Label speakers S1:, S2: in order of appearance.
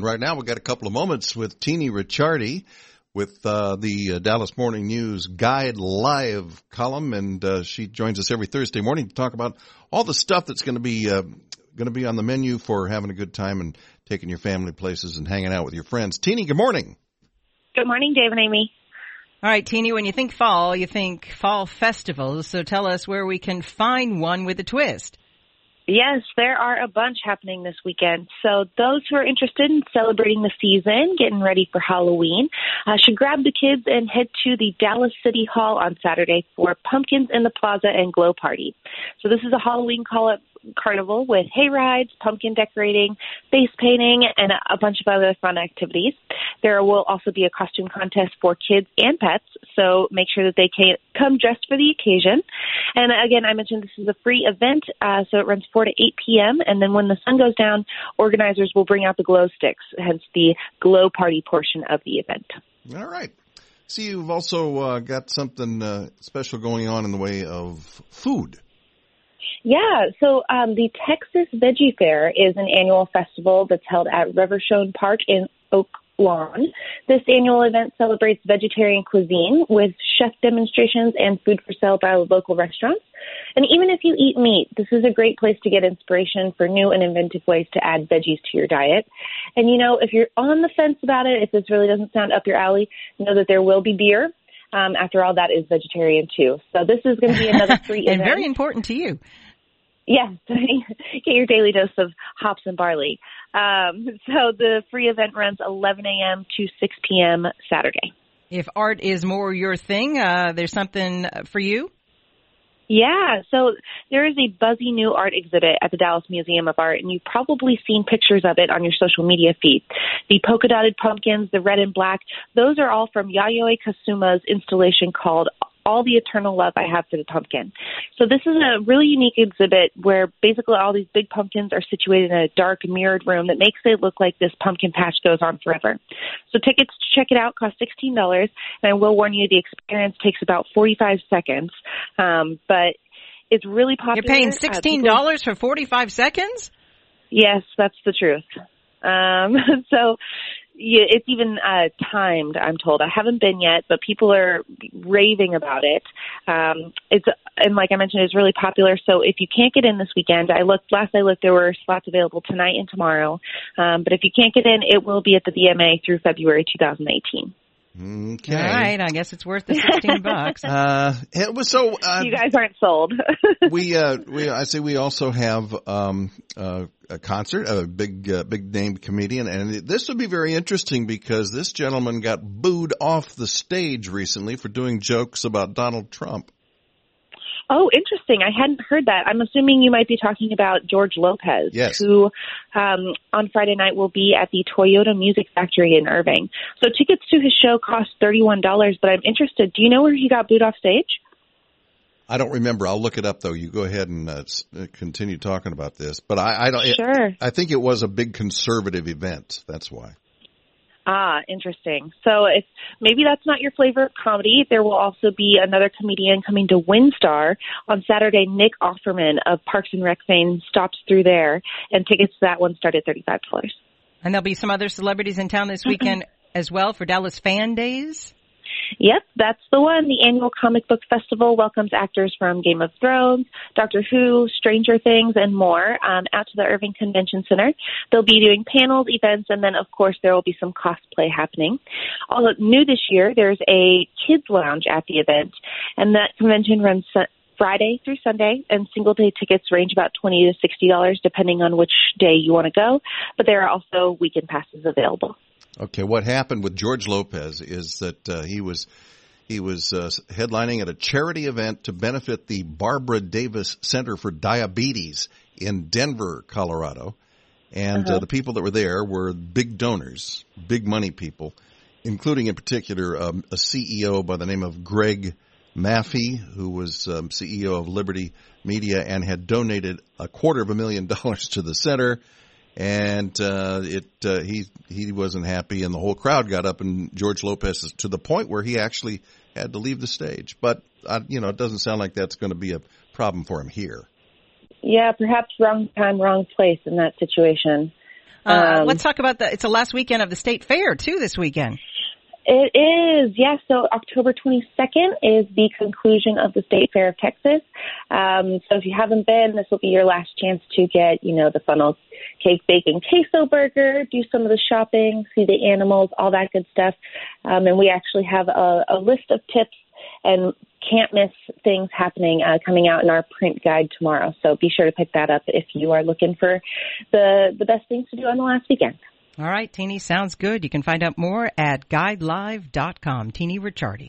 S1: right now we've got a couple of moments with Teeny Ricciardi with the Dallas Morning News Guide Live column, and she joins us every Thursday morning to talk about all the stuff that's going to be on the menu for having a good time and taking your family places and hanging out with your friends. Teeny, good morning.
S2: Good morning, Dave and Amy.
S3: All right, Teeny, when you think fall festivals, so tell us where we can find one with a twist.
S2: Yes, there are a bunch happening this weekend. So those who are interested in celebrating the season, getting ready for Halloween, should grab the kids and head to the Dallas City Hall on Saturday for Pumpkins in the Plaza and Glow Party. So this is a Halloween carnival with hay rides, pumpkin decorating, face painting, and a bunch of other fun activities. There will also be a costume contest for kids and pets, so make sure that they can come dressed for the occasion. And again, I mentioned this is a free event, so it runs 4 to 8 p.m., and then when the sun goes down, organizers will bring out the glow sticks, hence the glow party portion of the event.
S1: All right. See, you've also got something special going on in the way of food.
S2: Yeah, so the Texas Veggie Fair is an annual festival that's held at Rivershone Park in Oak Lawn. This annual event celebrates vegetarian cuisine with chef demonstrations and food for sale by local restaurants. And even if you eat meat, this is a great place to get inspiration for new and inventive ways to add veggies to your diet. And, if you're on the fence about it, if this really doesn't sound up your alley, know that there will be beer. After all, that is vegetarian, too. So this is going to be another free
S3: and
S2: event.
S3: very important to you.
S2: Yes, get your daily dose of hops and barley. So the free event runs 11 a.m. to 6 p.m. Saturday.
S3: If art is more your thing, there's something for you?
S2: Yeah, so there is a buzzy new art exhibit at the Dallas Museum of Art, and you've probably seen pictures of it on your social media feed. The polka-dotted pumpkins, the red and black, those are all from Yayoi Kasuma's installation called All the Eternal Love I Have for the Pumpkin. So this is a really unique exhibit where basically all these big pumpkins are situated in a dark mirrored room that makes it look like this pumpkin patch goes on forever. So tickets to check it out cost $16, and I will warn you the experience takes about 45 seconds, but it's really popular.
S3: You're paying $16 for 45 seconds?
S2: Yes, that's the truth. So yeah, it's even timed, I'm told. I haven't been yet, but people are raving about it. And like I mentioned, it's really popular. So if you can't get in this weekend, last I looked, there were slots available tonight and tomorrow. But if you can't get in, it will be at the VMA through February 2018.
S1: Okay.
S3: All right. I guess it's worth the $16.
S1: It was so.
S2: You guys aren't sold.
S1: I say we also have a concert, a big name comedian, and this would be very interesting because this gentleman got booed off the stage recently for doing jokes about Donald Trump.
S2: Oh, interesting. I hadn't heard that. I'm assuming you might be talking about George Lopez,
S1: yes,
S2: who on Friday night will be at the Toyota Music Factory in Irving. So tickets to his show cost $31, but I'm interested. Do you know where he got booed off stage?
S1: I don't remember. I'll look it up, though. You go ahead and continue talking about this. But I don't.
S2: Sure.
S1: I think it was a big conservative event. That's why.
S2: Ah, interesting. So if maybe that's not your flavor of comedy, there will also be another comedian coming to WinStar on Saturday. Nick Offerman of Parks and Rec fame stops through there, and tickets to that one start at $35.
S3: And there'll be some other celebrities in town this weekend as well for Dallas Fan Days?
S2: Yep, that's the one. The annual comic book festival welcomes actors from Game of Thrones, Doctor Who, Stranger Things, and more out to the Irving Convention Center. They'll be doing panels, events, and then, of course, there will be some cosplay happening. Although new this year, there's a kids lounge at the event, and that convention runs Friday through Sunday, and single-day tickets range about $20 to $60 depending on which day you want to go, but there are also weekend passes available.
S1: Okay, what happened with George Lopez is that he was headlining at a charity event to benefit the Barbara Davis Center for Diabetes in Denver, Colorado. And the people that were there were big donors, big money people, including in particular a CEO by the name of Greg Maffei, who was CEO of Liberty Media and had donated $250,000 to the center. And he wasn't happy, and the whole crowd got up, and George Lopez to the point where he actually had to leave the stage. But it doesn't sound like that's going to be a problem for him here.
S2: Yeah, perhaps wrong time, wrong place in that situation.
S3: Let's talk about it's the last weekend of the state fair, too, this weekend.
S2: It is, yes. So October 22nd is the conclusion of the State Fair of Texas. So if you haven't been, this will be your last chance to get, the funnel cake, bacon, queso burger, do some of the shopping, see the animals, all that good stuff. And we actually have a list of tips and can't miss things happening coming out in our print guide tomorrow. So be sure to pick that up if you are looking for the best things to do on the last weekend.
S3: All right, Teeny, sounds good. You can find out more at guidelive.com. Teeny Ricciardi.